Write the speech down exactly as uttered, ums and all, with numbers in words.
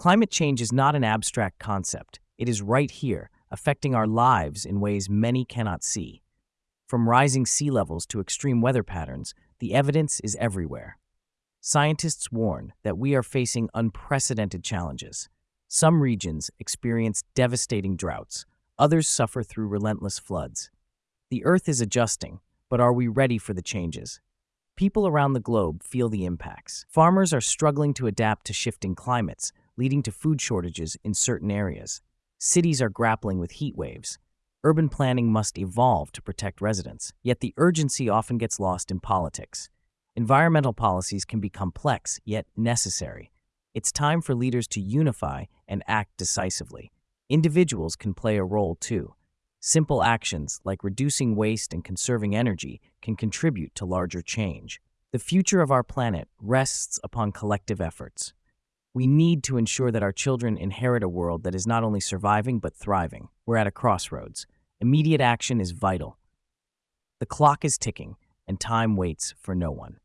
Climate change is not an abstract concept. It is right here, affecting our lives in ways many cannot see. From rising sea levels to extreme weather patterns, the evidence is everywhere. Scientists warn that we are facing unprecedented challenges. Some regions experience devastating droughts, others suffer through relentless floods. The Earth is adjusting, but are we ready for the changes? People around the globe feel the impacts. Farmers are struggling to adapt to shifting climates, leading to food shortages in certain areas. Cities are grappling with heat waves. Urban planning must evolve to protect residents, yet the urgency often gets lost in politics. Environmental policies can be complex, yet necessary. It's time for leaders to unify and act decisively. Individuals can play a role too. Simple actions like reducing waste and conserving energy can contribute to larger change. The future of our planet rests upon collective efforts. We need to ensure that our children inherit a world that is not only surviving but thriving. We're at a crossroads. Immediate action is vital. The clock is ticking, and time waits for no one.